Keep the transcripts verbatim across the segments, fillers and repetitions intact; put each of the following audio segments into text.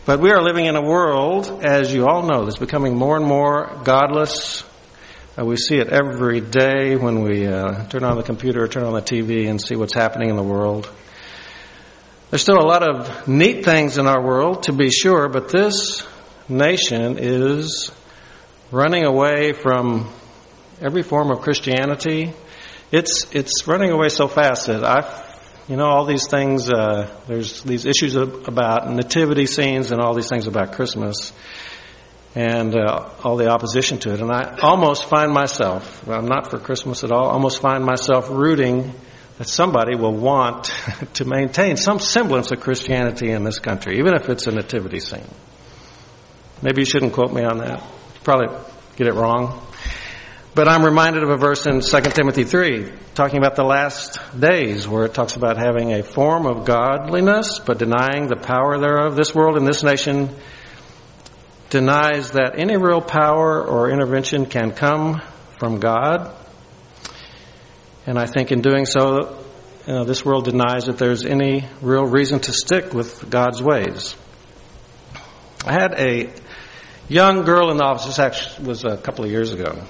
But we are living in a world, as you all know, that's becoming more and more godless. Uh, we see it every day when we uh, turn on the computer or turn on the T V and see what's happening in the world. There's still a lot of neat things in our world, to be sure, but this nation is running away from every form of Christianity. It's it's running away so fast that I, you know, all these things. Uh, there's these issues about nativity scenes and all these things about Christmas, and uh, all the opposition to it. And I almost find myself, well, I'm not for Christmas at all. Almost find myself rooting that somebody will want to maintain some semblance of Christianity in this country, even if it's a nativity scene. Maybe you shouldn't quote me on that. Probably get it wrong. But I'm reminded of a verse in Second Timothy three, talking about the last days, where it talks about having a form of godliness, but denying the power thereof. This world and this nation denies that any real power or intervention can come from God. And I think in doing so, you know, this world denies that there's any real reason to stick with God's ways. I had a young girl in the office. This actually was a couple of years ago.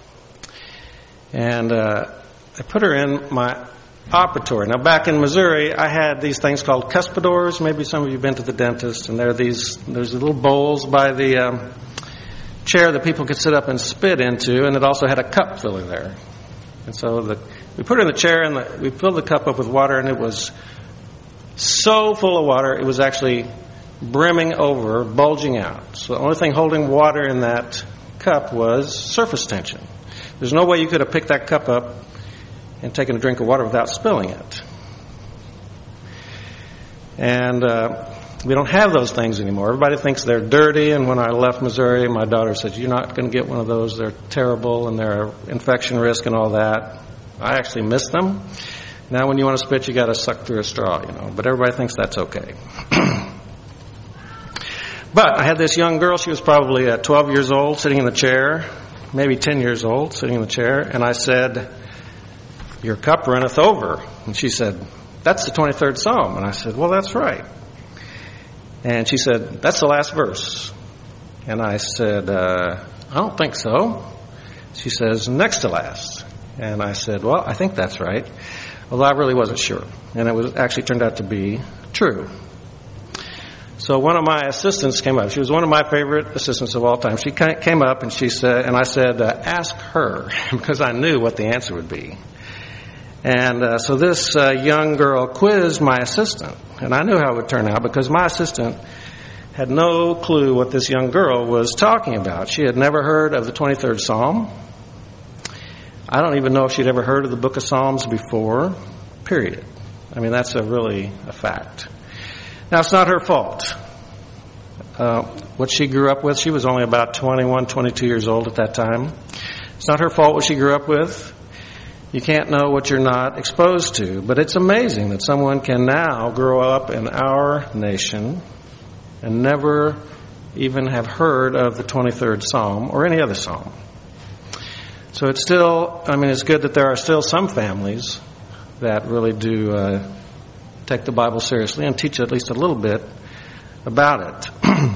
And uh, I put her in my operatory. Now, back in Missouri, I had these things called cuspidors. Maybe some of you have been to the dentist. And there are these, there's little bowls by the um, chair that people could sit up and spit into. And it also had a cup filler there. And so the, we put her in the chair, and the, we filled the cup up with water, and it was so full of water, it was actually brimming over, bulging out. So the only thing holding water in that cup was surface tension. There's no way you could have picked that cup up and taken a drink of water without spilling it. And uh, we don't have those things anymore. Everybody thinks they're dirty, and when I left Missouri, my daughter said, "You're not going to get one of those. They're terrible, and they're infection risk and all that." I actually miss them. Now when you want to spit, you got to suck through a straw, you know. But everybody thinks that's okay. But I had this young girl. She was probably uh, twelve years old, sitting in the chair. Maybe ten years old, sitting in the chair, and I said, "Your cup runneth over." And she said, "That's the twenty-third Psalm." And I said, "Well, that's right." And she said, "That's the last verse." And I said, uh, "I don't think so." She says, "Next to last." And I said, "Well, I think that's right." Although I really wasn't sure. And it was actually turned out to be true. So one of my assistants came up. She was one of my favorite assistants of all time. She came up and she said, and I said, uh, "Ask her," because I knew what the answer would be. And uh, so this uh, young girl quizzed my assistant, and I knew how it would turn out because my assistant had no clue what this young girl was talking about. She had never heard of the twenty-third Psalm. I don't even know if she'd ever heard of the book of Psalms before, period. I mean, that's a really a fact. Now, it's not her fault. Uh, what she grew up with, she was only about twenty-one, twenty-two years old at that time. It's not her fault what she grew up with. You can't know what you're not exposed to. But it's amazing that someone can now grow up in our nation and never even have heard of the twenty-third Psalm or any other psalm. So it's still, I mean, it's good that there are still some families that really do uh, take the Bible seriously and teach at least a little bit about it.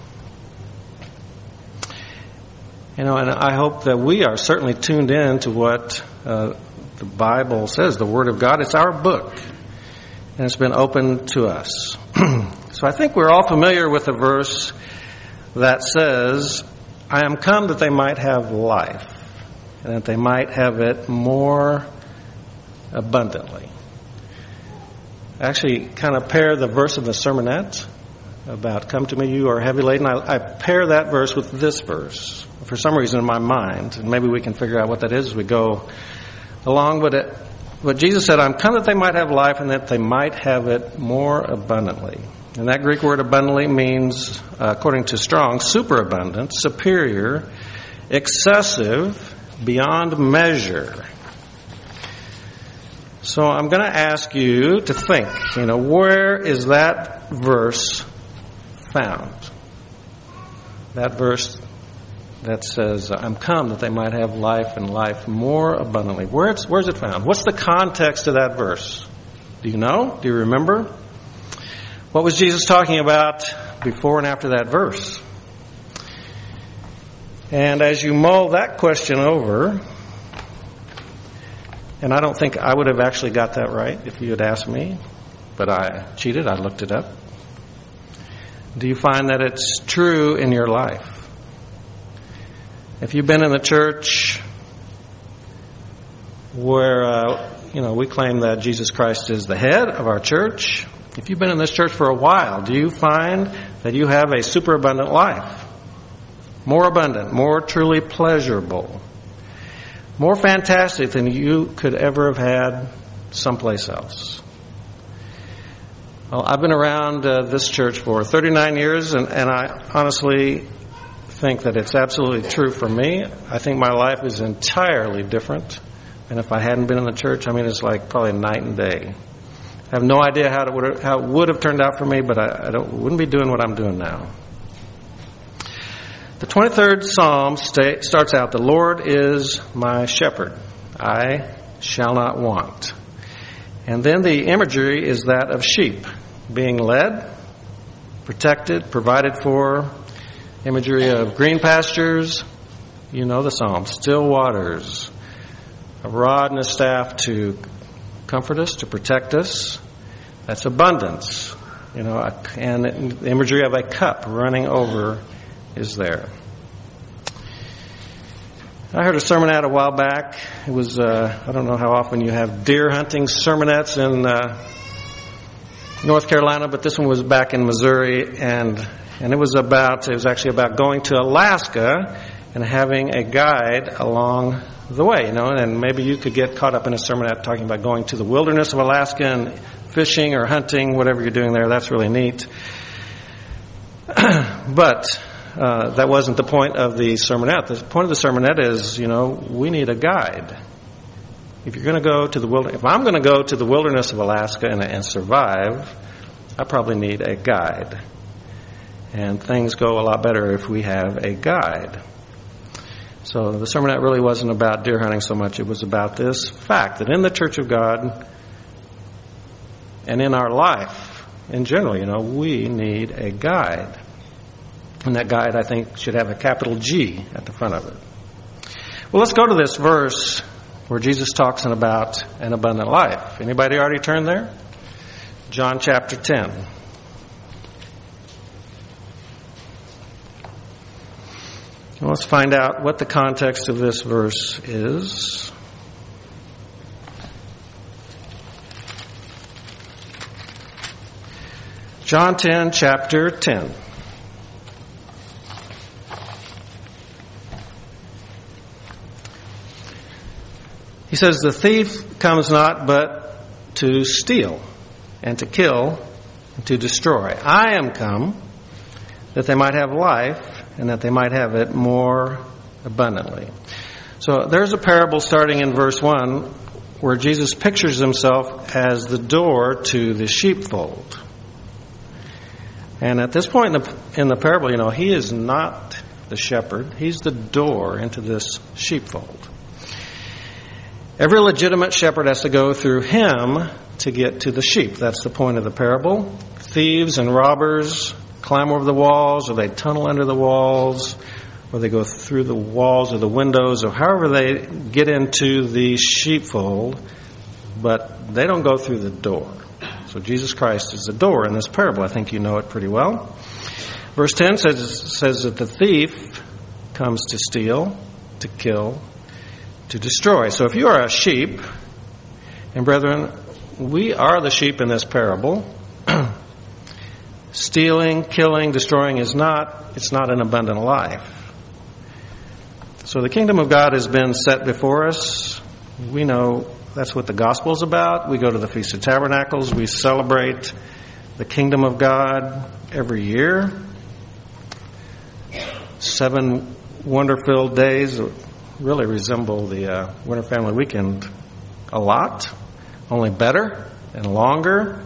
You know, and I hope that we are certainly tuned in to what uh, the Bible says, the Word of God. It's our book, and it's been opened to us. So I think we're all familiar with a verse that says, "I am come that they might have life, and that they might have it more abundantly." I actually kind of pair the verse of the sermonette about "Come to me, you are heavy laden." I, I pair that verse with this verse for some reason in my mind, and maybe we can figure out what that is as we go along. But it, but Jesus said, "I'm come that they might have life, and that they might have it more abundantly." And that Greek word "abundantly" means, uh, according to Strong, superabundant, superior, excessive, beyond measure. So I'm going to ask you to think, you know, where is that verse found? That verse that says, "I'm come that they might have life and life more abundantly." Where it's, where's it found? What's the context of that verse? Do you know? Do you remember? What was Jesus talking about before and after that verse. And as you mull that question over, and I don't think I would have actually got that right if you had asked me, but I cheated, I looked it up. Do you find that it's true in your life? If you've been in the church where, uh, you know, we claim that Jesus Christ is the head of our church, if you've been in this church for a while, do you find that you have a superabundant life? More abundant, more truly pleasurable, more fantastic than you could ever have had someplace else. Well, I've been around uh, this church for thirty-nine years, and, and I honestly think that it's absolutely true for me. I think my life is entirely different than if I hadn't been in the church. I mean, it's like probably night and day. I have no idea how it would have, how it would have turned out for me, but I, I don't, wouldn't be doing what I'm doing now. The twenty-third Psalm sta- starts out, "The Lord is my shepherd. I shall not want." And then the imagery is that of sheep being led, protected, provided for. Imagery of green pastures, you know the Psalm, still waters, a rod and a staff to comfort us, to protect us. That's abundance, you know, and the imagery of a cup running over is there. I heard a sermonette a while back. It was, uh, I don't know how often you have deer hunting sermonettes in uh, North Carolina, but this one was back in Missouri, and and it was about, it was actually about going to Alaska and having a guide along the way, you know, and maybe you could get caught up in a sermonette talking about going to the wilderness of Alaska and fishing or hunting, whatever you're doing there. That's really neat. But uh, that wasn't the point of the sermonette. The point of the sermonette is, you know, we need a guide. If you're going to go to the wilderness, if I'm going to go to the wilderness of Alaska and, and survive, I probably need a guide. And things go a lot better if we have a guide. So the sermonette really wasn't about deer hunting so much. It was about this fact that in the Church of God and in our life in general, you know, we need a guide. And that guide, I think, should have a capital G at the front of it. Well, let's go to this verse where Jesus talks about an abundant life. Anybody already turned there? John chapter ten. Well, let's find out what the context of this verse is. John ten, chapter ten. He says, "The thief comes not but to steal and to kill and to destroy. I am come that they might have life and that they might have it more abundantly." So there's a parable starting in verse one where Jesus pictures himself as the door to the sheepfold. And at this point in the, in the parable, you know, he is not the shepherd. He's the door into this sheepfold. Every legitimate shepherd has to go through him to get to the sheep. That's the point of the parable. Thieves and robbers climb over the walls, or they tunnel under the walls, or they go through the walls or the windows, or however they get into the sheepfold, but they don't go through the door. So Jesus Christ is the door in this parable. I think you know it pretty well. Verse ten says, says that the thief comes to steal, to kill, to destroy. So if you are a sheep, and brethren, we are the sheep in this parable. Stealing, killing, destroying is not, it's not an abundant life. So the kingdom of God has been set before us. We know that's what the gospel is about. We go to the Feast of Tabernacles. We celebrate the kingdom of God every year. Seven wonder-filled days really resemble the uh, Winter Family Weekend a lot, only better and longer.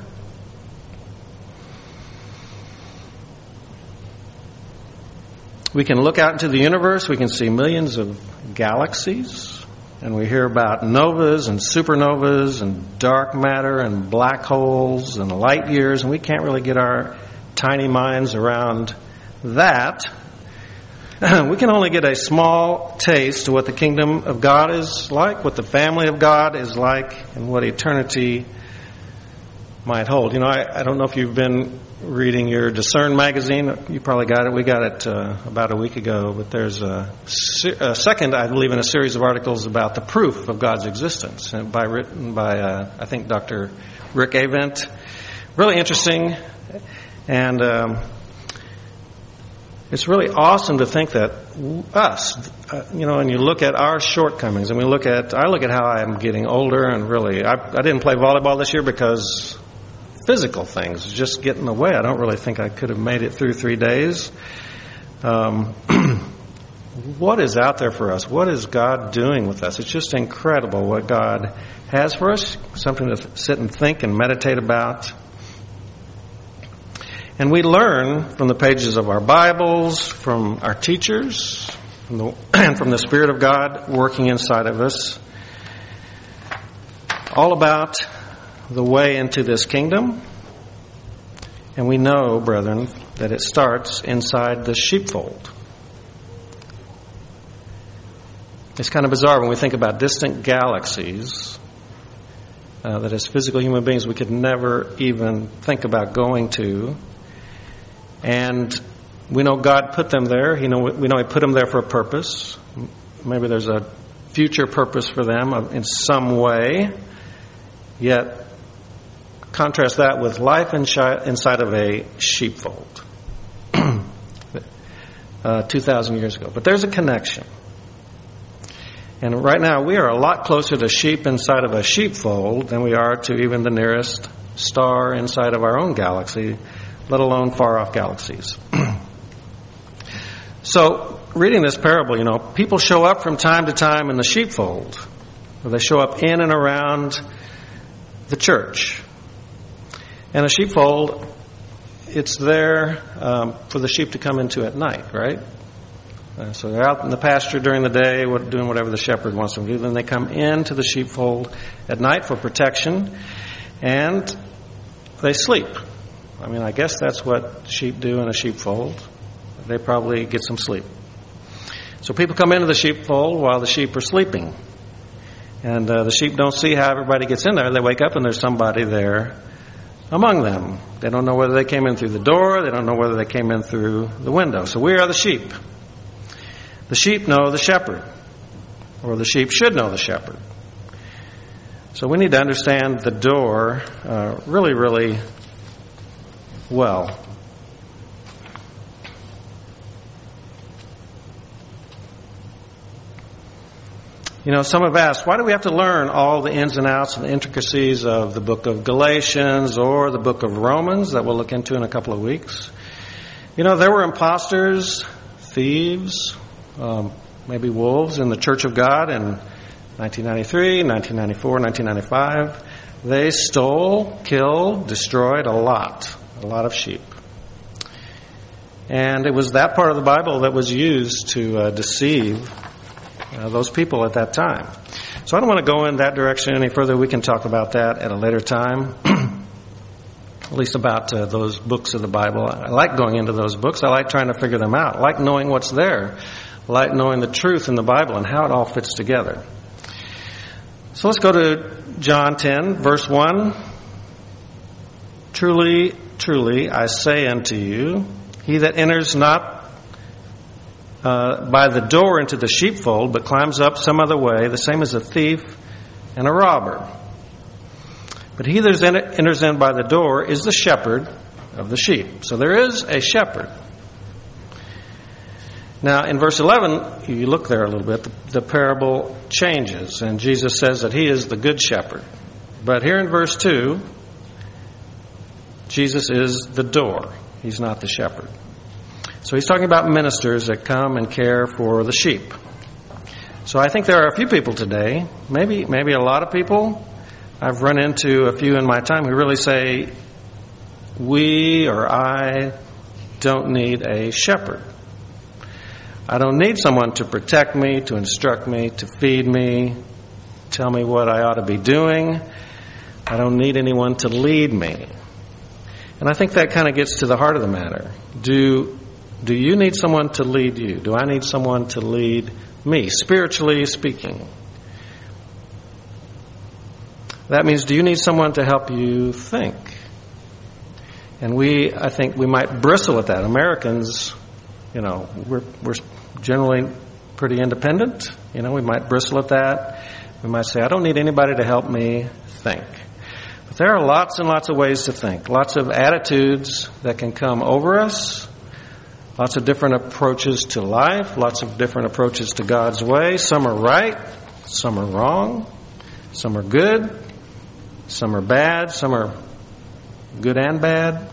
We can look out into the universe. We can see millions of galaxies, and we hear about novas and supernovas and dark matter and black holes and light years, and we can't really get our tiny minds around that, we can only get a small taste of what the kingdom of God is like, what the family of God is like, and what eternity might hold. You know, I, I don't know if you've been reading your Discern magazine. You probably got it. We got it uh, about a week ago. But there's a, a second, I believe, in a series of articles about the proof of God's existence, and by written by uh, I think Doctor Rick Avent. Really interesting, and um, it's really awesome to think that us, uh, you know, and you look at our shortcomings, and we look at, I look at how I'm getting older, and really, I, I didn't play volleyball this year because physical things just get in the way. I don't really think I could have made it through three days. Um, what is out there for us? What is God doing with us? It's just incredible what God has for us, something to sit and think and meditate about. And we learn from the pages of our Bibles, from our teachers, from the, and from the Spirit of God working inside of us, all about the way into this kingdom. And we know, brethren, that it starts inside the sheepfold. It's kind of bizarre when we think about distant galaxies uh, that as physical human beings we could never even think about going to. And we know God put them there. You know, we know He put them there for a purpose. Maybe there's a future purpose for them in some way. Yet, contrast that with life inside of a sheepfold uh, two thousand years ago. But there's a connection. And right now, we are a lot closer to sheep inside of a sheepfold than we are to even the nearest star inside of our own galaxy, let alone far-off galaxies. So, reading this parable, you know, people show up from time to time in the sheepfold. Or they show up in and around the church. And a sheepfold, it's there um, for the sheep to come into at night, right? Uh, so they're out in the pasture during the day doing whatever the shepherd wants them to do. Then they come into the sheepfold at night for protection. And they sleep. I mean, I guess that's what sheep do in a sheepfold. They probably get some sleep. So people come into the sheepfold while the sheep are sleeping. And uh, the sheep don't see how everybody gets in there. They wake up and there's somebody there among them. They don't know whether they came in through the door. They don't know whether they came in through the window. So we are the sheep. The sheep know the shepherd. Or the sheep should know the shepherd. So we need to understand the door uh, really, really well. You know, some have asked, why do we have to learn all the ins and outs and the intricacies of the book of Galatians or the book of Romans that we'll look into in a couple of weeks? You know, there were imposters, thieves, um, maybe wolves in the Church of God in nineteen ninety-three, nineteen ninety-four, nineteen ninety-five. They stole, killed, destroyed a lot, a lot of sheep. And it was that part of the Bible that was used to uh, deceive Uh, those people at that time. So I don't want to go in that direction any further. We can talk about that at a later time, at least about uh, those books of the Bible. I like going into those books. I like trying to figure them out. I like knowing what's there. I like knowing the truth in the Bible and how it all fits together. So let's go to John ten, verse one. Truly, truly, I say unto you, he that enters not Uh, by the door into the sheepfold, but climbs up some other way, the same as a thief and a robber. But he that enters in by the door is the shepherd of the sheep. So there is a shepherd. Now, in verse eleven, you look there a little bit, the, the parable changes, and Jesus says that he is the good shepherd. But here in verse two, Jesus is the door. He's not the shepherd. So he's talking about ministers that come and care for the sheep. So I think there are a few people today, maybe maybe a lot of people, I've run into a few in my time who really say, we or I don't need a shepherd. I don't need someone to protect me, to instruct me, to feed me, tell me what I ought to be doing. I don't need anyone to lead me. And I think that kind of gets to the heart of the matter. Do, do you need someone to lead you? Do I need someone to lead me, spiritually speaking? That means, do you need someone to help you think? And we, I think we might bristle at that. Americans, you know, we're, we're generally pretty independent. You know, we might bristle at that. We might say, I don't need anybody to help me think. But there are lots and lots of ways to think. Lots of attitudes that can come over us. Lots of different approaches to life. Lots of different approaches to God's way. Some are right. Some are wrong. Some are good. Some are bad. Some are good and bad.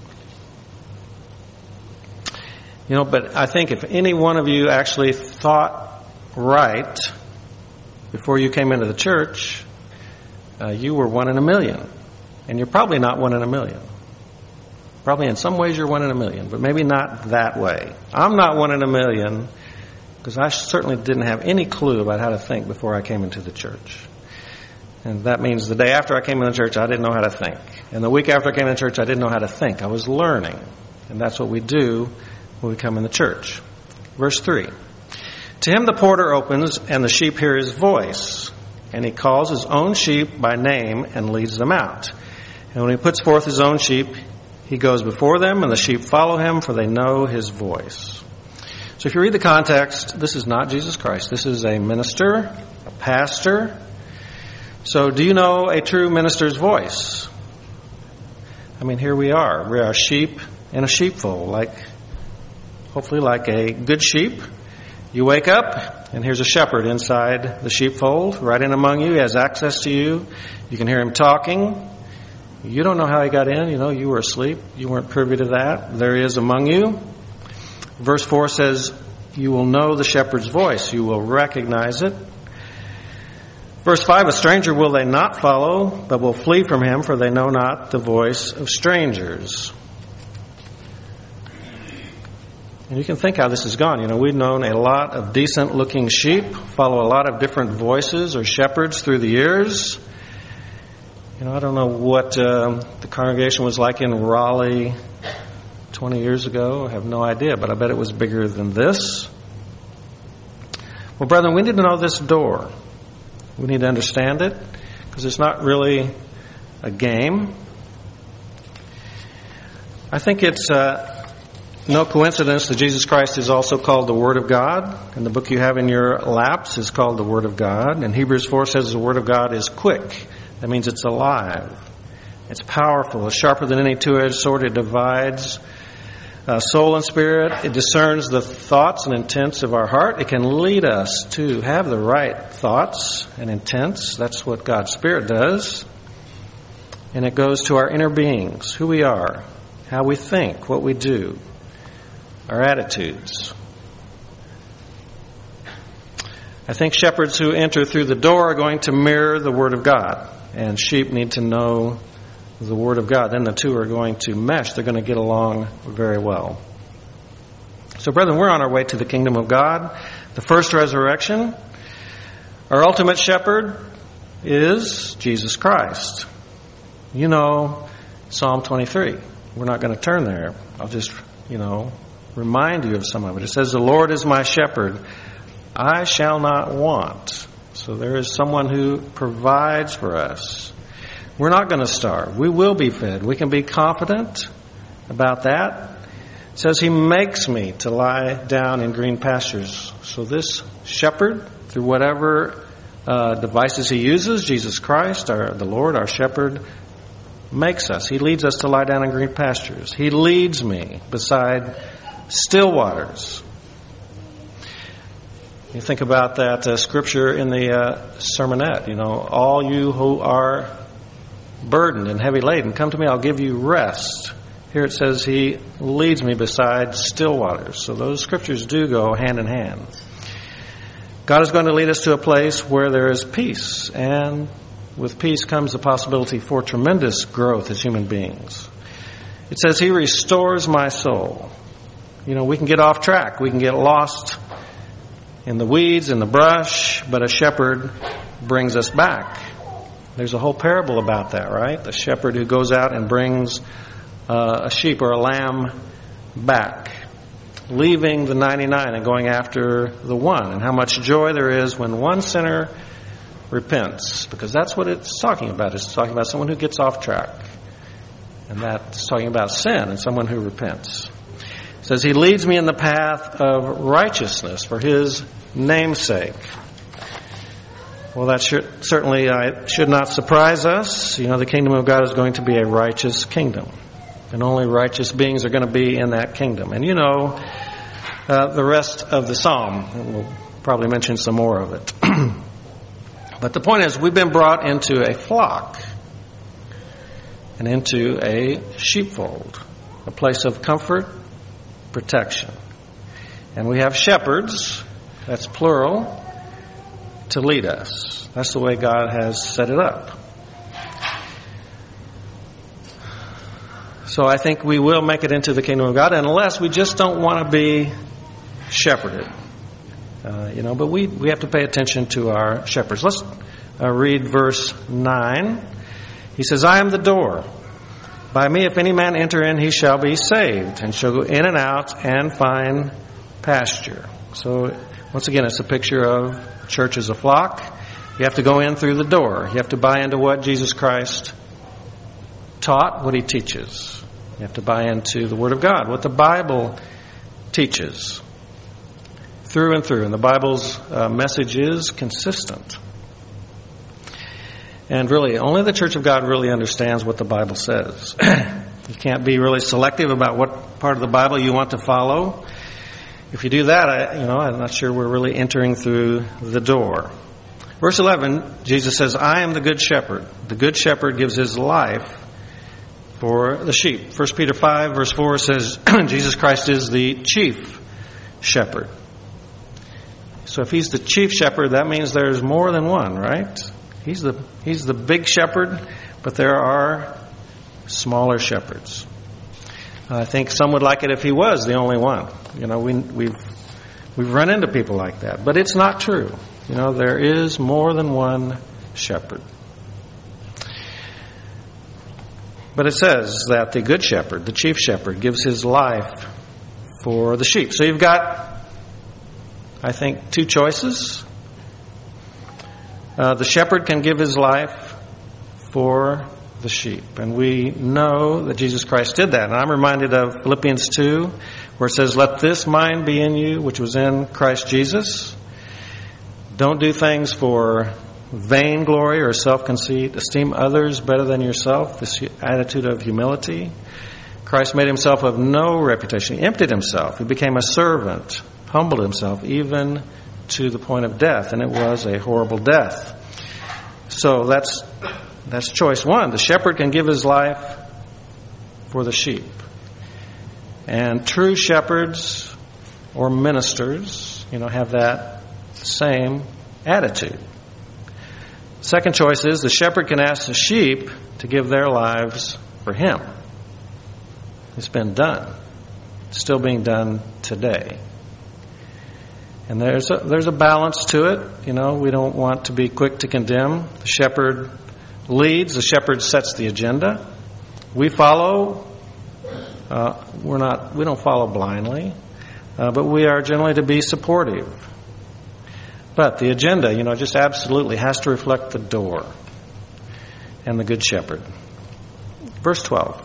You know, but I think if any one of you actually thought right before you came into the church, uh, you were one in a million. And you're probably not one in a million. Probably in some ways you're one in a million, but maybe not that way. I'm not one in a million because I certainly didn't have any clue about how to think before I came into the church. And that means the day after I came into church, I didn't know how to think. And the week after I came into church, I didn't know how to think. I was learning. And that's what we do when we come in the church. Verse three. To him the porter opens, and the sheep hear his voice. And he calls his own sheep by name and leads them out. And when he puts forth his own sheep, he goes before them, and the sheep follow him, for they know his voice. So if you read the context, this is not Jesus Christ. This is a minister, a pastor. So do you know a true minister's voice? I mean, here we are. We are sheep in a sheepfold, like, hopefully like a good sheep. You wake up, and here's a shepherd inside the sheepfold, right in among you. He has access to you. You can hear him talking. You don't know how he got in. You know, you were asleep. You weren't privy to that. There he is among you. Verse four says, you will know the shepherd's voice. You will recognize it. Verse five, a stranger will they not follow, but will flee from him, for they know not the voice of strangers. And you can think how this has gone. You know, we've known a lot of decent-looking sheep, follow a lot of different voices or shepherds through the years. You know, I don't know what uh, the congregation was like in Raleigh twenty years ago. I have no idea, but I bet it was bigger than this. Well, brethren, we need to know this door. We need to understand it, because it's not really a game. I think it's uh, no coincidence that Jesus Christ is also called the Word of God. And the book you have in your laps is called the Word of God. And Hebrews four says the Word of God is quick. That means it's alive. It's powerful. It's sharper than any two-edged sword. It divides uh, soul and spirit. It discerns the thoughts and intents of our heart. It can lead us to have the right thoughts and intents. That's what God's Spirit does. And it goes to our inner beings, who we are, how we think, what we do, our attitudes. I think shepherds who enter through the door are going to mirror the Word of God. And sheep need to know the Word of God. Then the two are going to mesh. They're going to get along very well. So, brethren, we're on our way to the kingdom of God. The first resurrection. Our ultimate shepherd is Jesus Christ. You know Psalm twenty-three. We're not going to turn there. I'll just, you know, remind you of some of it. It says, the Lord is my shepherd. I shall not want. So there is someone who provides for us. We're not going to starve. We will be fed. We can be confident about that. It says he makes me to lie down in green pastures. So this shepherd, through whatever uh, devices he uses, Jesus Christ, our, the Lord, our shepherd, makes us. He leads us to lie down in green pastures. He leads me beside still waters. You think about that uh, scripture in the uh, sermonette, you know, all you who are burdened and heavy laden, come to me, I'll give you rest. Here it says he leads me beside still waters. So those scriptures do go hand in hand. God is going to lead us to a place where there is peace, and with peace comes the possibility for tremendous growth as human beings. It says he restores my soul. You know, we can get off track. We can get lost in the weeds, in the brush, but a shepherd brings us back. There's a whole parable about that, right? The shepherd who goes out and brings uh, a sheep or a lamb back, leaving the ninety-nine and going after the one, and how much joy there is when one sinner repents, because that's what it's talking about. It's talking about someone who gets off track, and that's talking about sin and someone who repents. It says, he leads me in the path of righteousness for his name's sake. Well, that should, certainly uh, should not surprise us. You know, the kingdom of God is going to be a righteous kingdom, and only righteous beings are going to be in that kingdom. And you know uh, the rest of the psalm, and we'll probably mention some more of it. But the point is, we've been brought into a flock and into a sheepfold, a place of comfort, protection. And we have shepherds, that's plural, to lead us. That's the way God has set it up. So I think we will make it into the kingdom of God, unless we just don't want to be shepherded. Uh, you know, but we, we have to pay attention to our shepherds. Let's uh, read verse nine. He says, I am the door. By me, if any man enter in, he shall be saved, and shall go in and out and find pasture. So, once again, it's a picture of church as a flock. You have to go in through the door. You have to buy into what Jesus Christ taught, what he teaches. You have to buy into the Word of God, what the Bible teaches, through and through. And the Bible's uh, message is consistent. And really, only the Church of God really understands what the Bible says. You can't be really selective about what part of the Bible you want to follow. If you do that, I, you know, I'm not sure we're really entering through the door. Verse eleven, Jesus says, I am the good shepherd. The good shepherd gives his life for the sheep. First Peter five, verse four says, Jesus Christ is the chief shepherd. So if he's the chief shepherd, that means there's more than one, right? He's the he's the big shepherd, but there are smaller shepherds. I think some would like it if he was the only one. You know, we, we've we've run into people like that, but it's not true. You know, there is more than one shepherd. But it says that the good shepherd, the chief shepherd, gives his life for the sheep. So you've got, I think, two choices. Uh, the shepherd can give his life for the sheep. And we know that Jesus Christ did that. And I'm reminded of Philippians two, where it says, let this mind be in you, which was in Christ Jesus. Don't do things for vainglory or self-conceit. Esteem others better than yourself. This attitude of humility. Christ made himself of no reputation. He emptied himself. He became a servant, humbled himself, even to the point of death, and it was a horrible death. So that's that's choice one. The shepherd can give his life for the sheep. And true shepherds or ministers, you know, have that same attitude. Second choice is the shepherd can ask the sheep to give their lives for him. It's been done. It's still being done today. And there's a, there's a balance to it. You know, we don't want to be quick to condemn. The shepherd leads. The shepherd sets the agenda. We follow. Uh, we're not. We don't follow blindly, uh, but we are generally to be supportive. But the agenda, you know, just absolutely has to reflect the door and the good shepherd. Verse twelve.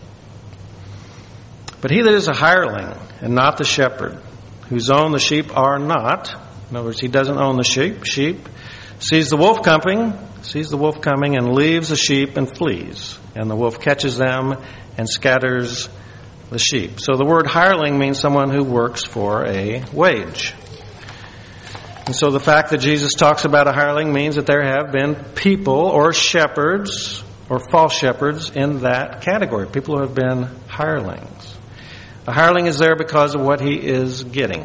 But he that is a hireling and not the shepherd, whose own the sheep are not. In other words, he doesn't own the sheep. Sheep sees the wolf coming, sees the wolf coming, and leaves the sheep and flees. And the wolf catches them and scatters the sheep. So the word hireling means someone who works for a wage. And so the fact that Jesus talks about a hireling means that there have been people or shepherds or false shepherds in that category. People who have been hirelings. A hireling is there because of what he is getting.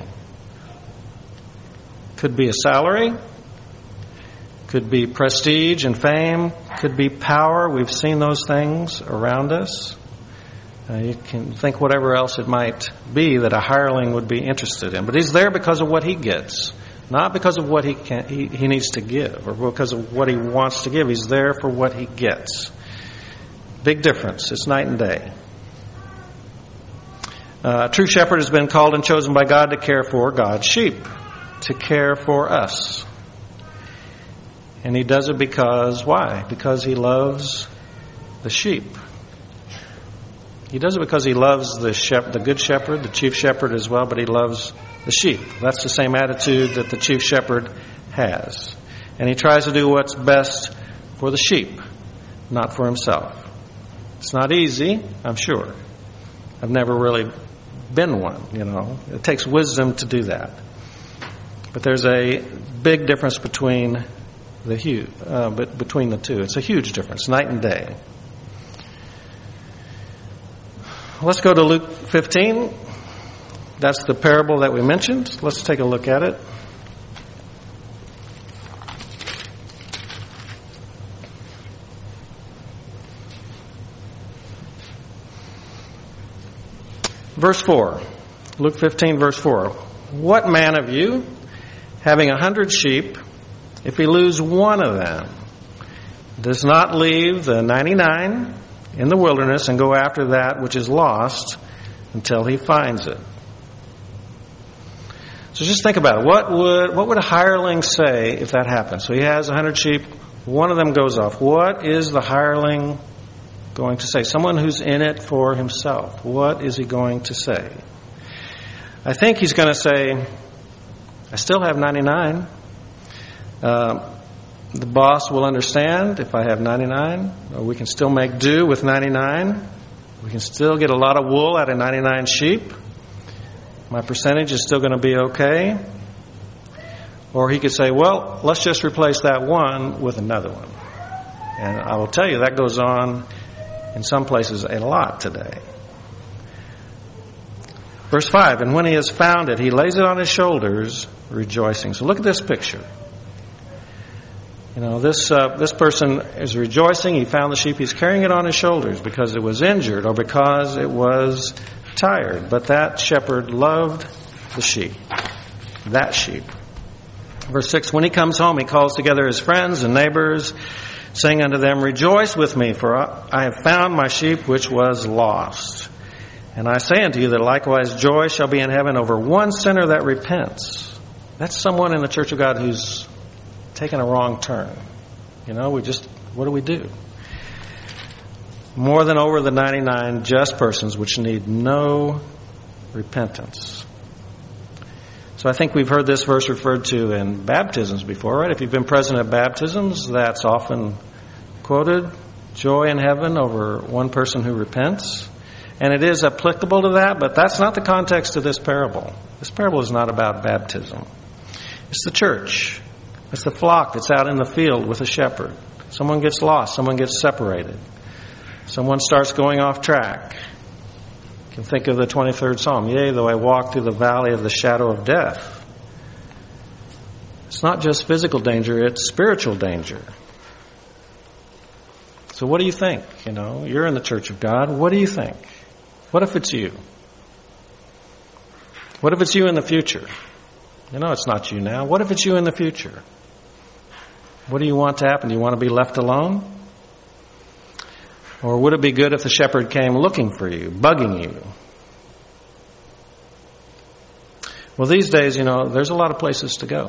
Could be a salary. Could be prestige and fame. Could be power. We've seen those things around us. Uh, you can think whatever else it might be that a hireling would be interested in. But he's there because of what he gets. Not because of what he, can, he, he needs to give or because of what he wants to give. He's there for what he gets. Big difference. It's night and day. Uh, a true shepherd has been called and chosen by God to care for God's sheep, to care for us. And he does it because, why? Because he loves the sheep. He does it because he loves the shep- the good shepherd, the chief shepherd as well, but he loves the sheep. That's the same attitude that the chief shepherd has. And he tries to do what's best for the sheep, not for himself. It's not easy, I'm sure. I've never really been one, you know. It takes wisdom to do that. But there's a big difference between the hu- uh, but between the two. It's a huge difference, night and day. Let's go to Luke fifteen. That's the parable that we mentioned. Let's take a look at it. Verse four. Luke fifteen, verse four. What man of you, having a hundred sheep, if he lose one of them, does not leave the ninety-nine in the wilderness and go after that which is lost until he finds it? So just think about it. What would what would a hireling say if that happened? So he has a hundred sheep, one of them goes off. What is the hireling going to say? Someone who's in it for himself. What is he going to say? I think he's going to say, I still have ninety-nine. Uh, the boss will understand if I have ninety-nine. Or we can still make do with ninety-nine. We can still get a lot of wool out of ninety-nine sheep. My percentage is still going to be okay. Or he could say, well, let's just replace that one with another one. And I will tell you, that goes on in some places a lot today. Verse five, and when he has found it, he lays it on his shoulders, rejoicing. So look at this picture. You know, this uh, this person is rejoicing. He found the sheep. He's carrying it on his shoulders because it was injured or because it was tired. But that shepherd loved the sheep. That sheep. Verse six, when he comes home, he calls together his friends and neighbors, saying unto them, rejoice with me, for I have found my sheep which was lost. And I say unto you that likewise joy shall be in heaven over one sinner that repents. That's someone in the church of God who's taken a wrong turn. You know, we just, what do we do? More than over the ninety-nine just persons which need no repentance. So I think we've heard this verse referred to in baptisms before, right? If you've been present at baptisms, that's often quoted. Joy in heaven over one person who repents. And it is applicable to that, but that's not the context of this parable. This parable is not about baptism. It's the church. It's the flock that's out in the field with a shepherd. Someone gets lost. Someone gets separated. Someone starts going off track. You can think of the twenty-third Psalm. Yea, though I walk through the valley of the shadow of death. It's not just physical danger, it's spiritual danger. So what do you think? You know, you're in the church of God. What do you think? What if it's you? What if it's you in the future? You know, it's not you now. What if it's you in the future? What do you want to happen? Do you want to be left alone? Or would it be good if the shepherd came looking for you, bugging you? Well, these days, you know, there's a lot of places to go.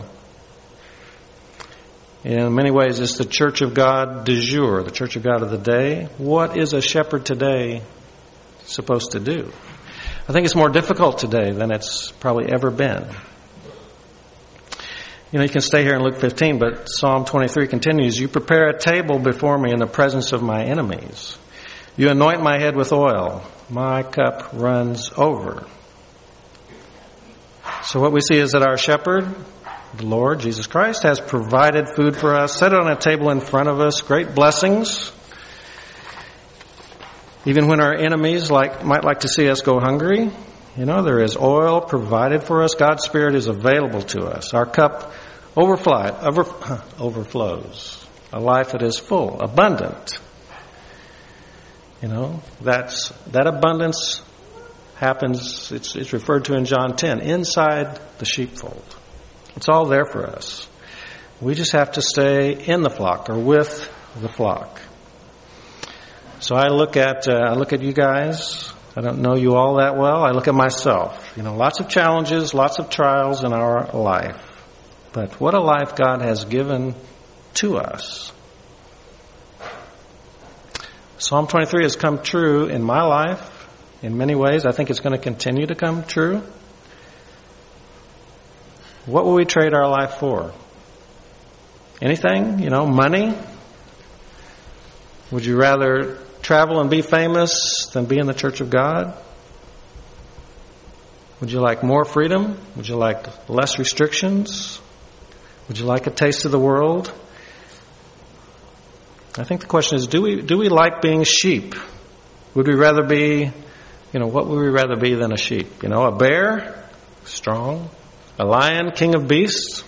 In many ways, it's the church of God du jour, the church of God of the day. What is a shepherd today supposed to do? I think it's more difficult today than it's probably ever been. You know, you can stay here in Luke fifteen, but Psalm twenty-three continues, you prepare a table before me in the presence of my enemies. You anoint my head with oil. My cup runs over. So what we see is that our shepherd, the Lord, Jesus Christ, has provided food for us, set it on a table in front of us, great blessings. Even when our enemies like might like to see us go hungry, you know, there is oil provided for us. God's Spirit is available to us. Our cup overfly, over, overflows. A life that is full, abundant. You know, that's that abundance happens, it's, it's referred to in John ten, inside the sheepfold. It's all there for us. We just have to stay in the flock or with the flock. So I look at uh, I look at you guys. I don't know you all that well. I look at myself. You know, lots of challenges, lots of trials in our life. But what a life God has given to us. Psalm twenty-three has come true in my life in many ways. I think it's going to continue to come true. What will we trade our life for? Anything? You know, money? Would you rather travel and be famous than be in the church of God? Would you like more freedom? Would you like less restrictions? Would you like a taste of the world? I think the question is, do we do we like being sheep? Would we rather be, you know, what would we rather be than a sheep? You know, a bear, strong. A lion, king of beasts.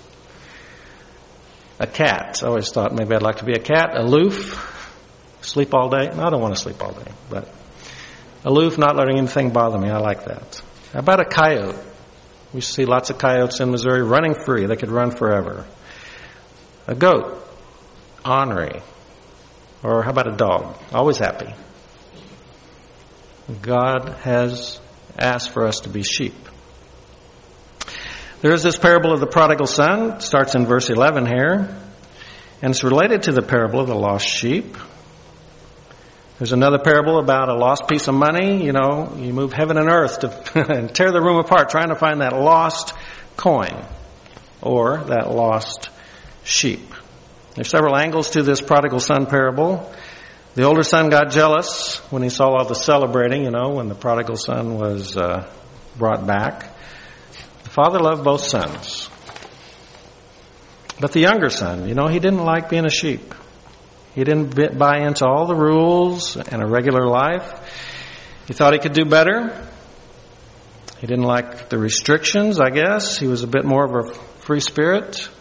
A cat. I always thought maybe I'd like to be a cat. Aloof. Sleep all day. No, I don't want to sleep all day. But aloof, not letting anything bother me. I like that. How about a coyote? We see lots of coyotes in Missouri running free. They could run forever. A goat. Ornery. Or how about a dog? Always happy. God has asked for us to be sheep. There is this parable of the prodigal son. It starts in verse eleven here. And it's related to the parable of the lost sheep. There's another parable about a lost piece of money. You know, you move heaven and earth to and tear the room apart trying to find that lost coin or that lost sheep. There's several angles to this prodigal son parable. The older son got jealous when he saw all the celebrating, you know, when the prodigal son was uh, brought back. The father loved both sons. But the younger son, you know, he didn't like being a sheep. He didn't buy into all the rules and a regular life. He thought he could do better. He didn't like the restrictions, I guess. He was a bit more of a free spirit.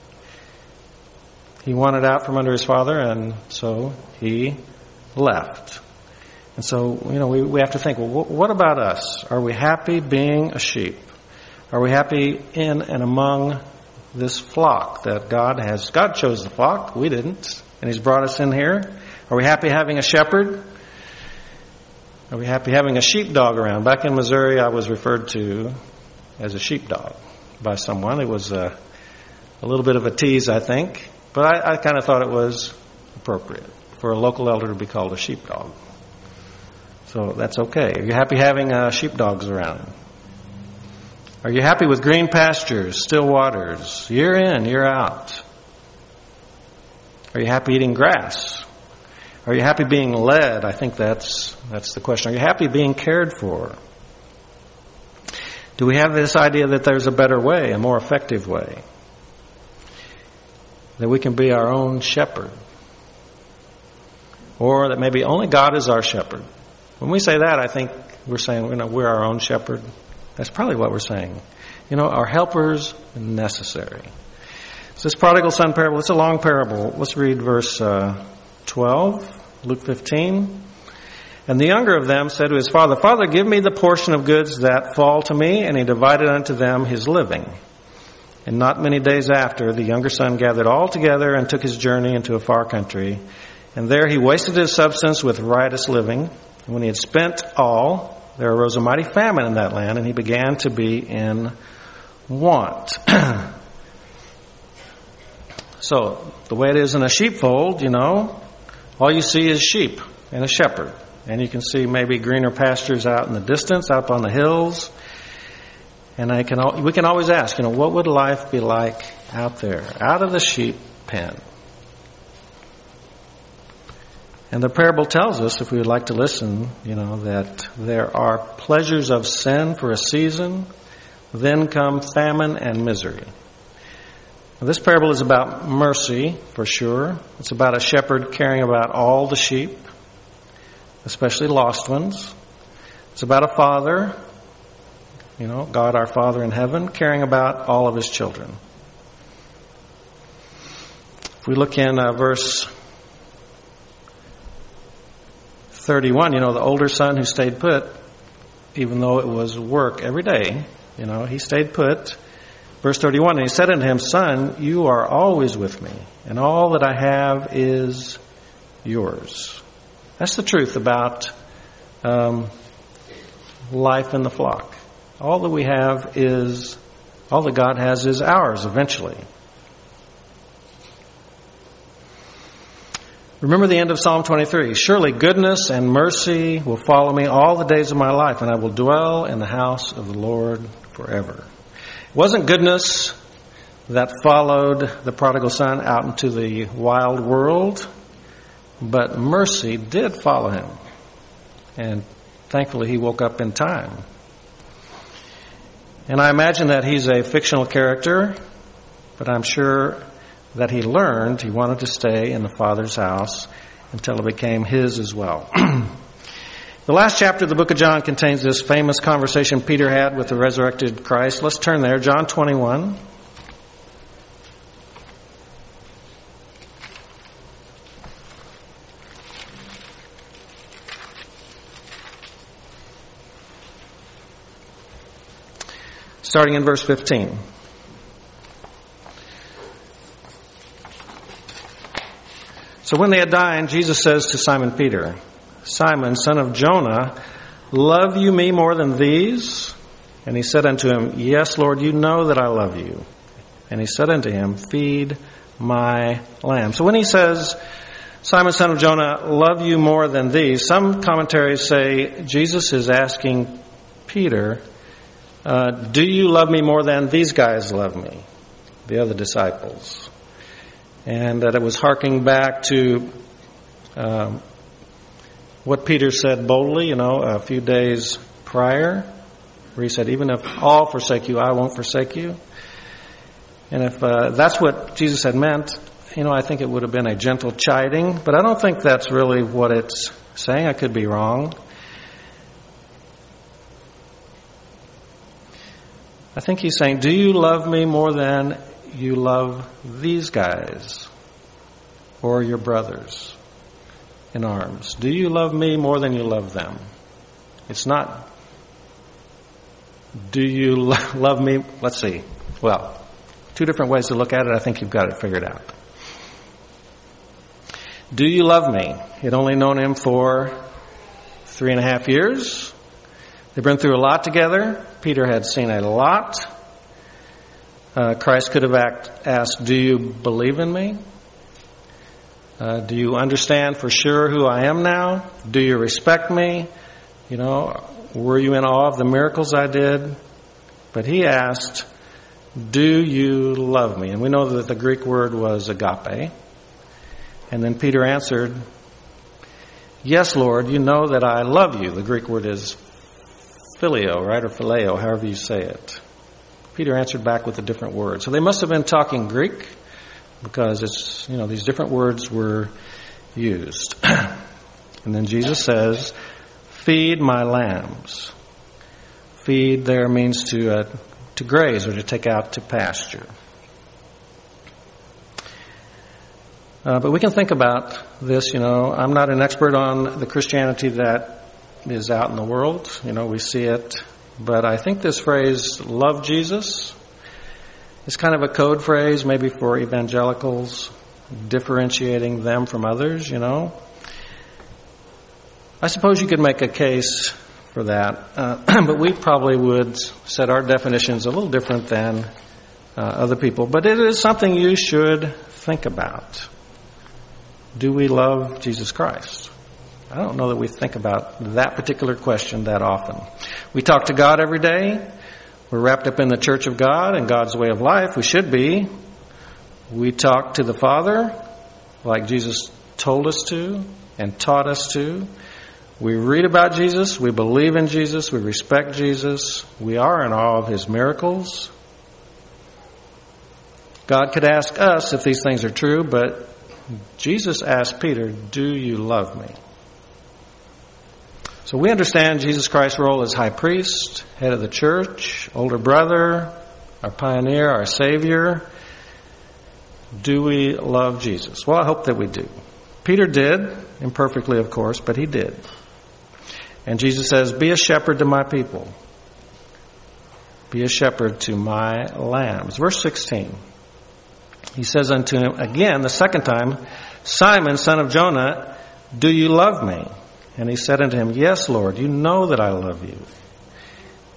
He wanted out from under his father, and so he left. And so, you know, we, we have to think, well, what about us? Are we happy being a sheep? Are we happy in and among this flock that God has? God chose the flock. We didn't. And He's brought us in here. Are we happy having a shepherd? Are we happy having a sheepdog around? Back in Missouri, I was referred to as a sheepdog by someone. It was a, a little bit of a tease, I think. But I, I kind of thought it was appropriate for a local elder to be called a sheepdog. So that's okay. Are you happy having uh, sheepdogs around? Are you happy with green pastures, still waters, year in, year out? Are you happy eating grass? Are you happy being led? I think that's that's the question. Are you happy being cared for? Do we have this idea that there's a better way, a more effective way? That we can be our own shepherd? Or that maybe only God is our shepherd? When we say that, I think we're saying, you know, we're our own shepherd. That's probably what we're saying. You know, our helpers necessary. So this prodigal son parable, it's a long parable. Let's read verse uh, twelve, Luke fifteen. And the younger of them said to his father, Father, give me the portion of goods that fall to me. And he divided unto them his living. And not many days after, the younger son gathered all together and took his journey into a far country. And there he wasted his substance with riotous living. And when he had spent all, there arose a mighty famine in that land, and he began to be in want. So, the way it is in a sheepfold, you know, all you see is sheep and a shepherd. And you can see maybe greener pastures out in the distance, up on the hills. And I can, we can always ask, you know, what would life be like out there, out of the sheep pen? And the parable tells us, if we would like to listen, you know, that there are pleasures of sin for a season, then come famine and misery. Now, this parable is about mercy, for sure. It's about a shepherd caring about all the sheep, especially lost ones. It's about a father, you know, God our Father in heaven, caring about all of His children. If we look in uh, verse thirty-one, you know, the older son who stayed put, even though it was work every day, you know, he stayed put. Verse thirty-one, and he said unto him, Son, you are always with me, and all that I have is yours. That's the truth about um, life in the flock. All that we have is, all that God has is ours eventually. Remember the end of Psalm twenty-three. Surely goodness and mercy will follow me all the days of my life, and I will dwell in the house of the Lord forever. It wasn't goodness that followed the prodigal son out into the wild world, but mercy did follow him. And thankfully he woke up in time. And I imagine that he's a fictional character, but I'm sure that he learned he wanted to stay in the Father's house until it became his as well. The last chapter of the book of John contains this famous conversation Peter had with the resurrected Christ. Let's turn there, John twenty-one. Starting in verse fifteen. So when they had dined, Jesus says to Simon Peter, Simon, son of Jonah, love you me more than these? And he said unto him, Yes, Lord, you know that I love you. And he said unto him, Feed my lambs. So when he says, Simon, son of Jonah, love you more than these, some commentaries say Jesus is asking Peter, uh, do you love me more than these guys love me, the other disciples? And that it was harking back to um, what Peter said boldly, you know, a few days prior, where he said, even if all forsake you, I won't forsake you. And if uh, that's what Jesus had meant, you know, I think it would have been a gentle chiding, but I don't think that's really what it's saying. I could be wrong. I think he's saying, do you love me more than you love these guys or your brothers in arms? Do you love me more than you love them? It's not, do you lo- love me? Let's see. Well, two different ways to look at it. I think you've got it figured out. Do you love me? He'd only known him for three and a half years. They've been through a lot together. Peter had seen a lot. Uh, Christ could have act, asked, do you believe in me? Uh, do you understand for sure who I am now? Do you respect me? You know, were you in awe of the miracles I did? But he asked, do you love me? And we know that the Greek word was agape. And then Peter answered, yes, Lord, you know that I love you. The Greek word is phileo, right? Or phileo, however you say it. Peter answered back with a different word. So they must have been talking Greek because it's, you know, these different words were used. And then Jesus says, feed my lambs. Feed there means to uh, to graze or to take out to pasture. Uh, but we can think about this, you know. I'm not an expert on the Christianity that is out in the world. You know, we see it. But I think this phrase, love Jesus, is kind of a code phrase maybe for evangelicals, differentiating them from others, you know. I suppose you could make a case for that, uh, but we probably would set our definitions a little different than uh, other people. But it is something you should think about. Do we love Jesus Christ? I don't know that we think about that particular question that often. We talk to God every day. We're wrapped up in the church of God and God's way of life. We should be. We talk to the Father like Jesus told us to and taught us to. We read about Jesus. We believe in Jesus. We respect Jesus. We are in awe of his miracles. God could ask us if these things are true, but Jesus asked Peter, do you love me? So we understand Jesus Christ's role as high priest, head of the church, older brother, our pioneer, our Savior. Do we love Jesus? Well, I hope that we do. Peter did, imperfectly of course, but he did. And Jesus says, be a shepherd to my people. Be a shepherd to my lambs. Verse sixteen. He says unto him again, the second time, Simon, son of Jonah, do you love me? And he said unto him, yes, Lord, you know that I love you.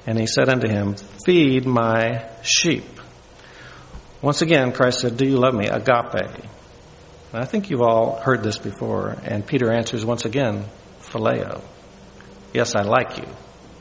And he said unto him, feed my sheep. Once again, Christ said, do you love me? Agape. And I think you've all heard this before. And Peter answers once again, phileo. Yes, I like you.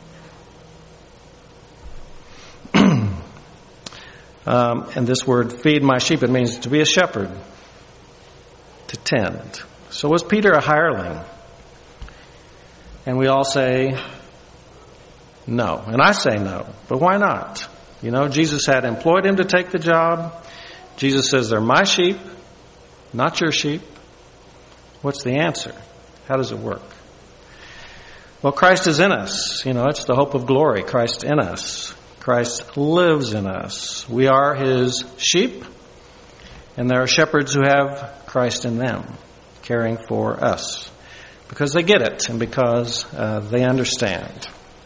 um, and this word, feed my sheep, it means to be a shepherd, to tend. So was Peter a hireling? And we all say no. And I say no. But why not? You know, Jesus had employed him to take the job. Jesus says, they're my sheep, not your sheep. What's the answer? How does it work? Well, Christ is in us. You know, it's the hope of glory. Christ in us. Christ lives in us. We are his sheep, and there are shepherds who have Christ in them, caring for us, because they get it and because uh, they understand.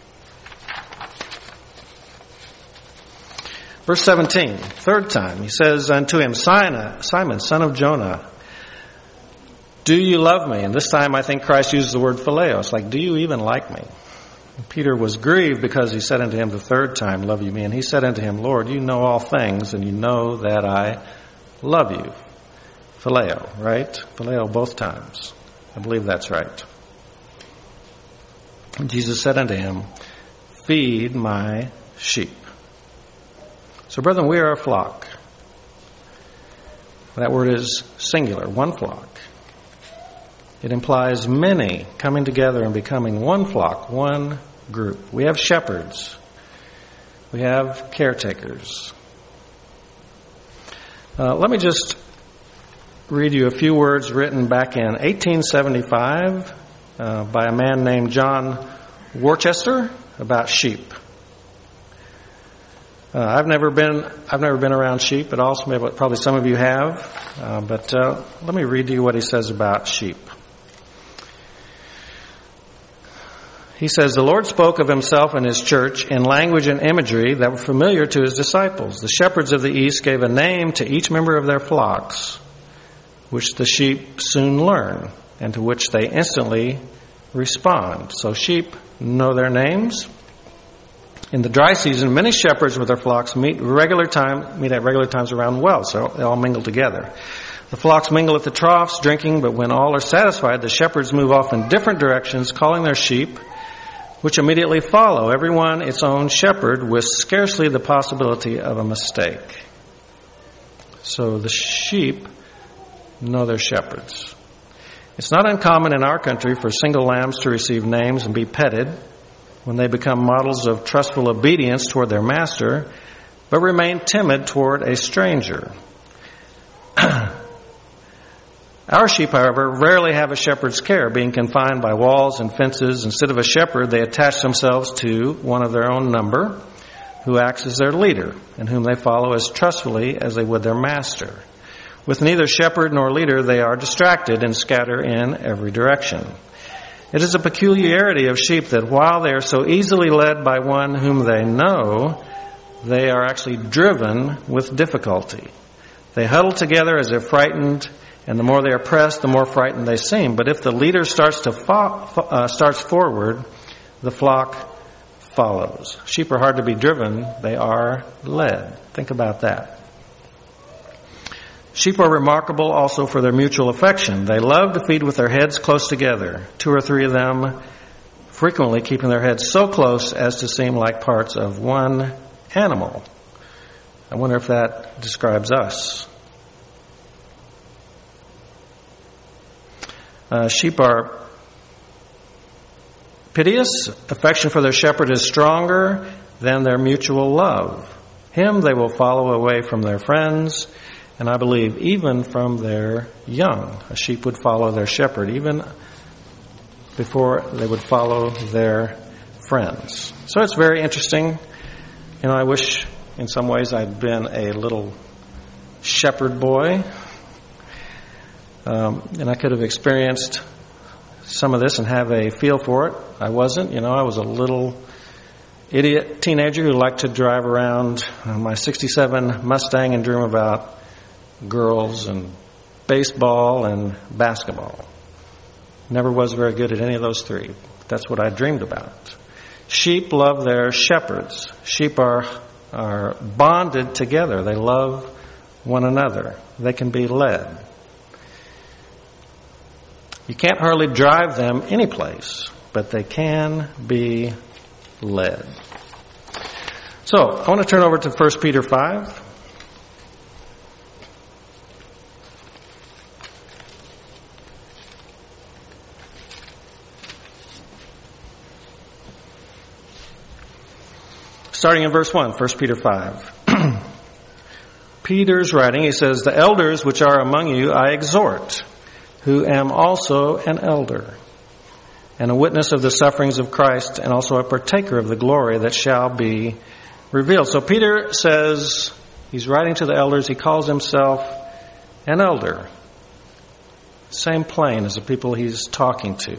Verse seventeen, third time, he says unto him, Simon, Simon, son of Jonah, do you love me? And this time I think Christ uses the word phileo. It's like, do you even like me? And Peter was grieved because he said unto him the third time, love you me? And he said unto him, Lord, you know all things, and you know that I love you. Phileo, right? Phileo both times. I believe that's right. And Jesus said unto him, feed my sheep. So, brethren, we are a flock. That word is singular, one flock. It implies many coming together and becoming one flock, one group. We have shepherds. We have caretakers. Uh, let me just read you a few words written back in eighteen seventy-five uh, by a man named John Worcester about sheep. Uh, I've never been I've never been around sheep at all. So maybe, probably some of you have. Uh, but uh, let me read you what he says about sheep. He says, the Lord spoke of himself and his church in language and imagery that were familiar to his disciples. The shepherds of the East gave a name to each member of their flocks, which the sheep soon learn, and to which they instantly respond. So sheep know their names. In the dry season, many shepherds with their flocks meet regular time, meet at regular times around wells, so they all mingle together. The flocks mingle at the troughs, drinking, but when all are satisfied, the shepherds move off in different directions, calling their sheep, which immediately follow, everyone its own shepherd, with scarcely the possibility of a mistake. So the sheep know their shepherds. It's not uncommon in our country for single lambs to receive names and be petted when they become models of trustful obedience toward their master, but remain timid toward a stranger. Our sheep, however, rarely have a shepherd's care, being confined by walls and fences. Instead of a shepherd, they attach themselves to one of their own number, who acts as their leader, and whom they follow as trustfully as they would their master. With neither shepherd nor leader, they are distracted and scatter in every direction. It is a peculiarity of sheep that while they are so easily led by one whom they know, they are actually driven with difficulty. They huddle together as if frightened, and the more they are pressed, the more frightened they seem. But if the leader starts to fo- uh, starts forward, the flock follows. Sheep are hard to be driven; they are led. Think about that. Sheep are remarkable also for their mutual affection. They love to feed with their heads close together. Two or three of them frequently keeping their heads so close as to seem like parts of one animal. I wonder if that describes us. Uh, sheep are piteous. Affection for their shepherd is stronger than their mutual love. Him they will follow away from their friends, and I believe even from their young. A sheep would follow their shepherd even before they would follow their friends. So it's very interesting. You know, I wish in some ways I'd been a little shepherd boy. Um, and I could have experienced some of this and have a feel for it. I wasn't. You know, I was a little idiot teenager who liked to drive around my sixty-seven Mustang and dream about girls and baseball and basketball. Never was very good at any of those three. That's what I dreamed about. Sheep love their shepherds. Sheep are, are bonded together. They love one another. They can be led. You can't hardly drive them any place, but they can be led. So, I want to turn over to First Peter five. Starting in verse one, First Peter five. Peter's writing, he says, "The elders which are among you I exhort, who am also an elder, and a witness of the sufferings of Christ, and also a partaker of the glory that shall be revealed." So Peter says, he's writing to the elders, he calls himself an elder. Same plane as the people he's talking to.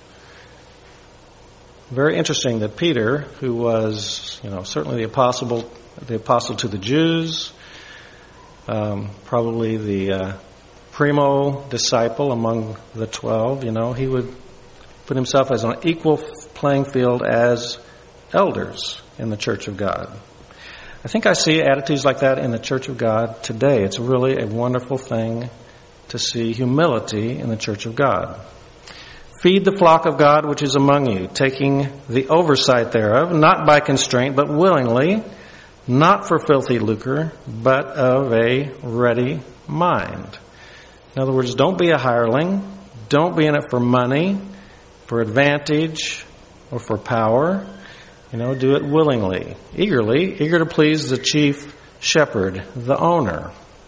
Very interesting that Peter, who was, you know, certainly the apostle, the apostle to the Jews, um, probably the uh, primo disciple among the twelve, you know, he would put himself as on equal playing field as elders in the Church of God. I think I see attitudes like that in the Church of God today. It's really a wonderful thing to see humility in the Church of God. "Feed the flock of God which is among you, taking the oversight thereof, not by constraint, but willingly, not for filthy lucre, but of a ready mind." In other words, don't be a hireling. Don't be in it for money, for advantage, or for power. You know, do it willingly, eagerly, eager to please the chief shepherd, the owner.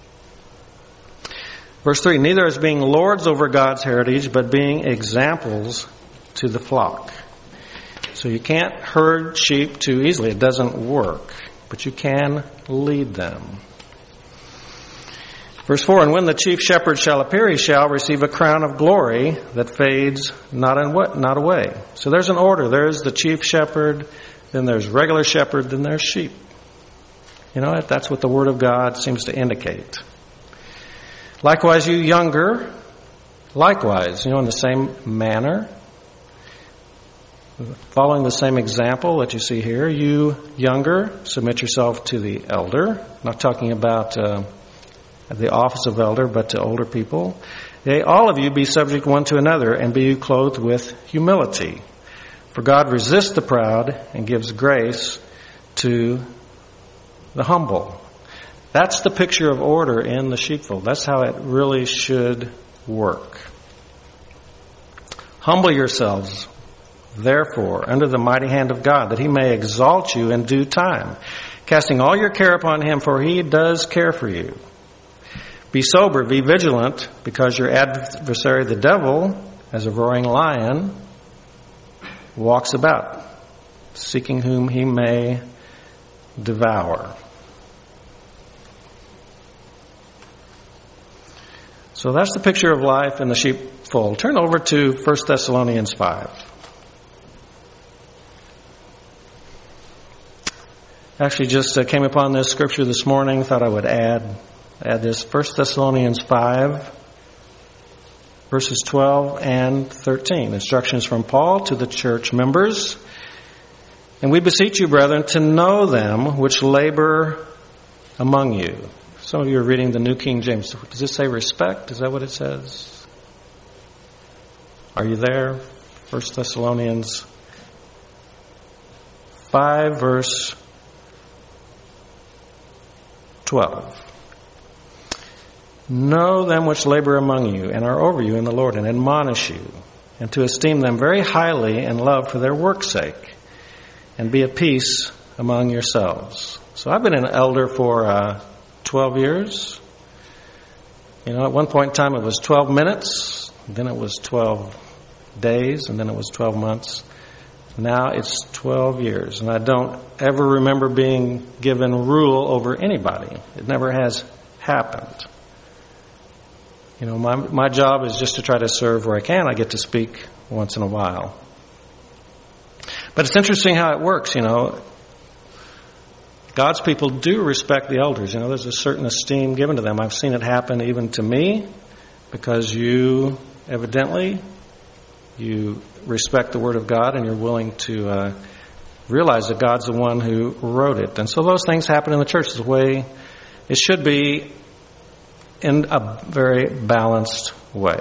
Verse three, "Neither as being lords over God's heritage, but being examples to the flock." So you can't herd sheep too easily. It doesn't work. But you can lead them. Verse four, "And when the chief shepherd shall appear, he shall receive a crown of glory that fades not in what, not away." So there's an order. There's the chief shepherd, then there's regular shepherd, then there's sheep. You know, that's what the Word of God seems to indicate. "Likewise, you younger, likewise," you know, in the same manner, following the same example that you see here, "you younger, submit yourself to the elder." Not talking about uh, the office of elder, but to older people. "Yea, all of you be subject one to another, and be you clothed with humility. For God resists the proud and gives grace to the humble." That's the picture of order in the sheepfold. That's how it really should work. "Humble yourselves, therefore, under the mighty hand of God, that he may exalt you in due time, casting all your care upon him, for he does care for you. Be sober, be vigilant, because your adversary, the devil, as a roaring lion, walks about, seeking whom he may devour." So that's the picture of life in the sheepfold. Turn over to First Thessalonians five. Actually just uh, came upon this scripture this morning. Thought I would add add this. First Thessalonians five, verses twelve and thirteen. Instructions from Paul to the church members. "And we beseech you, brethren, to know them which labor among you." Some of you are reading the New King James. Does it say respect? Is that what it says? Are you there? First Thessalonians five, verse twelve. "Know them which labor among you and are over you in the Lord, and admonish you, and to esteem them very highly in love for their work's sake, and be at peace among yourselves." So I've been an elder for uh, twelve years. You know, at one point in time it was twelve minutes, then it was twelve days, and then it was twelve months. Now it's twelve years, and I don't ever remember being given rule over anybody. It never has happened. You know, my my job is just to try to serve where I can. I get to speak once in a while. But it's interesting how it works, you know. God's people do respect the elders. You know, there's a certain esteem given to them. I've seen it happen even to me, because you evidently you respect the Word of God and you're willing to uh, realize that God's the one who wrote it. And so those things happen in the church the way it should be, in a very balanced way.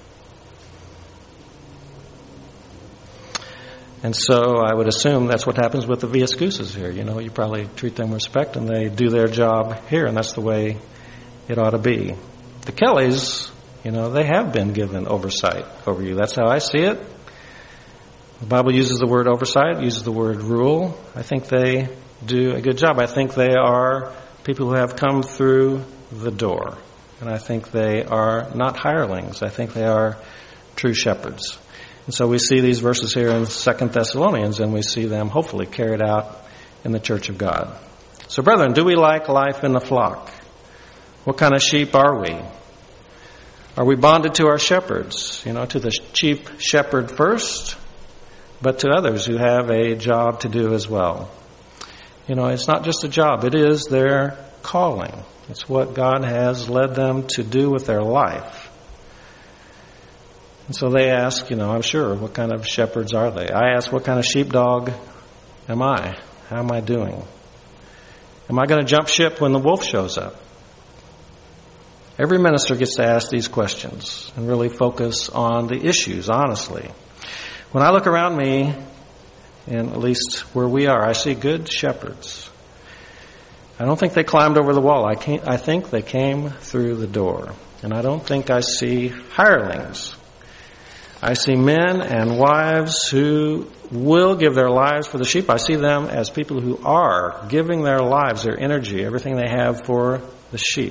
And so I would assume that's what happens with the Viascuses here. You know, you probably treat them with respect and they do their job here, and that's the way it ought to be. The Kellys, you know, they have been given oversight over you. That's how I see it. The Bible uses the word oversight, uses the word rule. I think they do a good job. I think they are people who have come through the door. And I think they are not hirelings. I think they are true shepherds. And so we see these verses here in Second Thessalonians, and we see them hopefully carried out in the church of God. So brethren, do we like life in the flock? What kind of sheep are we? Are we bonded to our shepherds? You know, to the chief shepherd first, but to others who have a job to do as well. You know, it's not just a job. It is their calling. It's what God has led them to do with their life. And so they ask, you know, I'm sure, what kind of shepherds are they? I ask, what kind of sheepdog am I? How am I doing? Am I going to jump ship when the wolf shows up? Every minister gets to ask these questions and really focus on the issues, honestly. When I look around me, and at least where we are, I see good shepherds. I don't think they climbed over the wall. I, can't, I think they came through the door. And I don't think I see hirelings. I see men and wives who will give their lives for the sheep. I see them as people who are giving their lives, their energy, everything they have for the sheep.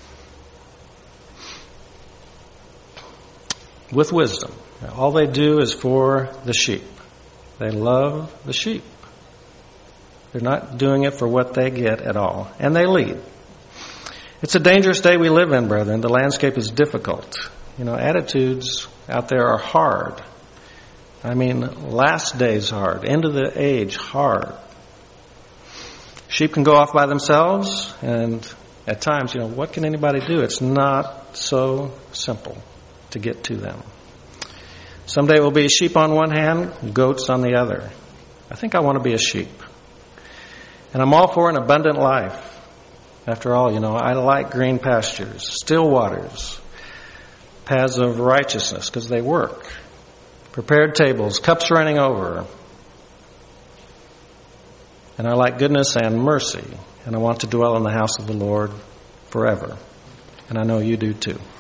With wisdom. All they do is for the sheep. They love the sheep. They're not doing it for what they get at all. And they lead. It's a dangerous day we live in, brethren. The landscape is difficult. You know, attitudes out there are hard. I mean, last days hard. End of the age hard. Sheep can go off by themselves, and at times, you know, what can anybody do? It's not so simple to get to them. Someday it will be sheep on one hand, goats on the other. I think I want to be a sheep. And I'm all for an abundant life. After all, you know, I like green pastures, still waters, paths of righteousness, because they work. Prepared tables, cups running over. And I like goodness and mercy. And I want to dwell in the house of the Lord forever. And I know you do too.